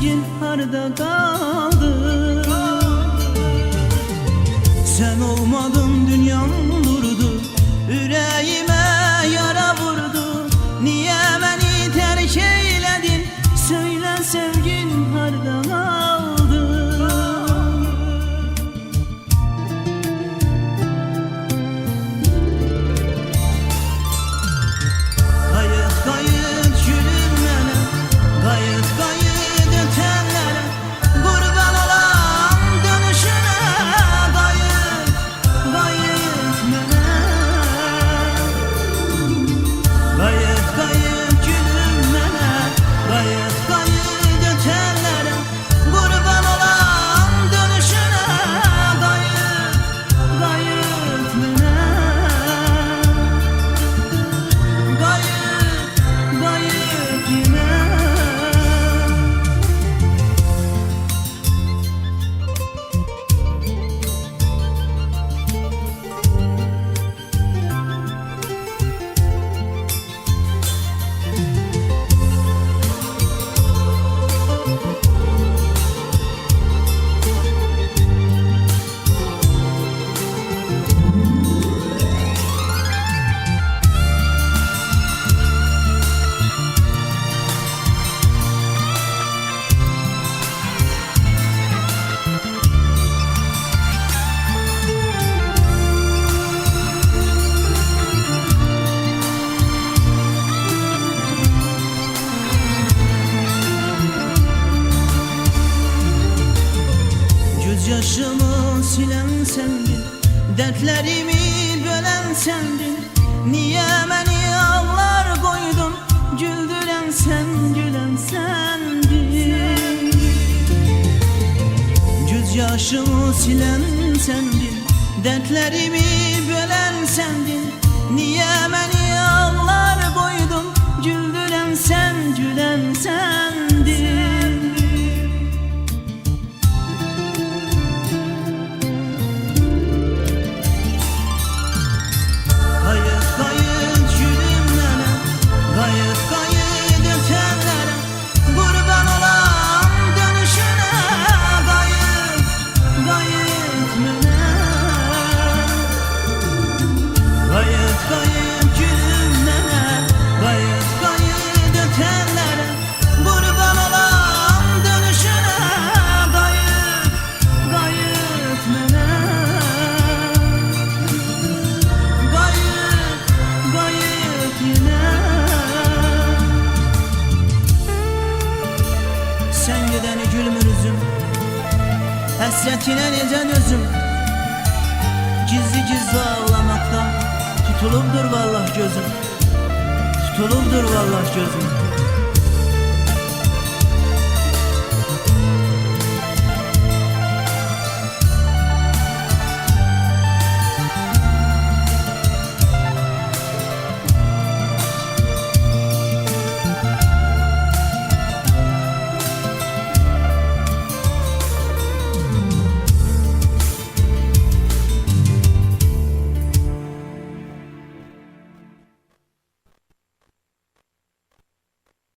sevgin harda kaldı? Sen olmadın dünyam durdu, yüreğime yara vurdu. Niye beni terk eyledin? Söyle sevgin harda kaldı? Kayıt kayıt gülüm mene, kayıt kayıt ötenlere, kurban olan dönüşüne. Kayıt kayıt mene, kayıt kayıt gülüm mene, kayıt kayıt ötenlere, kurban olan dönüşüne. Kayıt kayıt mene, kayıt kayıt yine. Göz yaşımı silen sendin, dertlerimi bölen sendin. Niye beni ağlar koydun, güldüren sen, gülen sendin. Göz yaşımı silen sendin, dertlerimi bölen sendin. Niye beni ağlar koydun, güldüren sen, gülen sendin. Kayıt kayıt gülüm mene, kayıt kayıt ötenlere, kurban olan dönüşüne. Kayıt kayıt mene, kayıt kayıt gülüm mene, kayıt kayıt ötenlere, kurban olan dönüşüne. Kayıt kayıt mene, kayıt kayıt yine. Sen gideni gülmür üzüm, hasretine neden özüm. Gizli gizli ağlamaktan tutulubdur vallah gözüm, tutulubdur vallah gözüm.